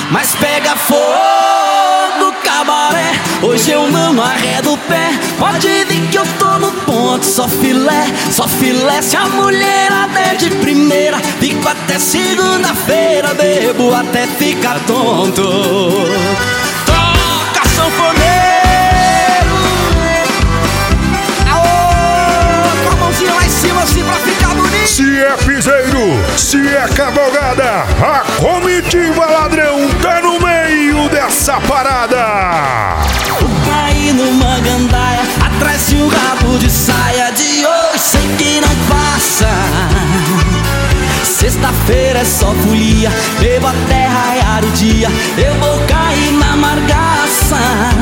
mas pega fogo, cabaré. Hoje eu não arredo o pé, pode vir que eu tô no ponto. Só filé, se a mulherada é de primeira. Fico até segunda-feira, bebo até ficar tonto. Toca sanfoneiro, aô, com a mãozinha lá em cima assim pra ficar bonito. Se é piseiro, se é cavalgada, a comitiva ladrão tá no meio dessa parada. Vou cair numa gandaia, atrás de um rabo de saia. De hoje sei que não passa. Sexta-feira é só folia, bebo até raiar o dia. Eu vou cair na margaça.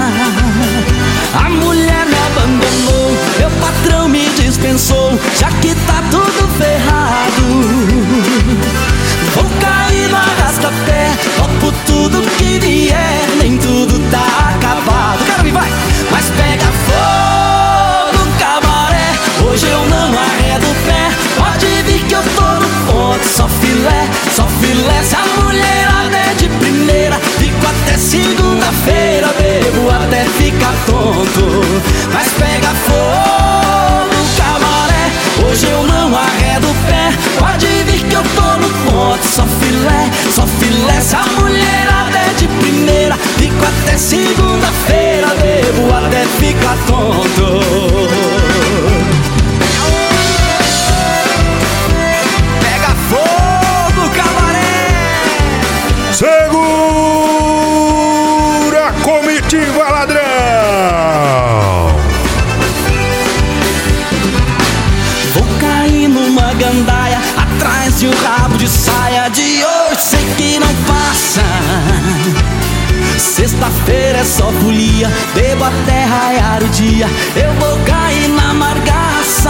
A mulher me abandonou, meu patrão me dispensou, já que tá tudo ferrado. Vou cair no arrasta-pé, topo tudo que vier, nem tudo tá acabado. Quero ir, vai! Mas pega fogo, cabaré. Hoje eu não arredo o pé, pode vir que eu tô no ponto. Só filé, se a mulherada é de primeira. Fico até segunda-feira, bebo até ficar tonto. Mas pega fogo, cabaré. Hoje eu não arredo o pé, pode vir que eu tô no ponto. Só filé, se a mulherada é de primeira. Fico até segunda-feira, bebo até ficar tonto. Pega fogo, cabaré. Segura a comitiva ladrão. Vou cair numa gandaia, atrás de um rabo de saia. De hoje sei que não passa. Sexta-feira é só folia, bebo até raiar o dia. Eu vou cair na margaça.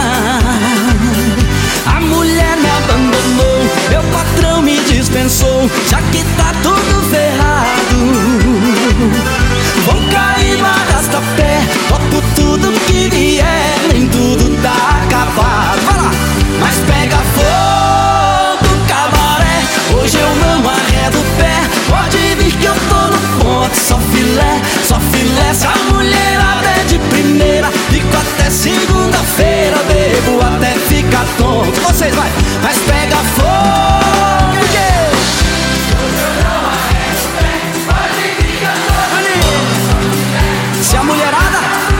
A mulher me abandonou, meu patrão me dispensou, já que tá tudo ferrado. Vou cair no arrasta-pé, topo tudo que vier, nem tudo tá acabado. Vai lá! Mas pega fogo, cabaré. Hoje eu não arredo o pé, pode vir que eu tô no ponto. Só filé, se a mulherada é de primeira. Fico até segunda-feira, bebo até ficar tonto. Vocês vai, mas pega fogo, yeah. Hoje eu não arredo o pé, pode vir que eu tô no ponto. Se a mulherada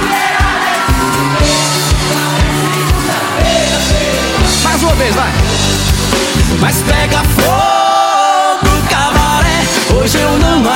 mais uma vez, vai. Mas pega fogo, cabaré. Hoje eu não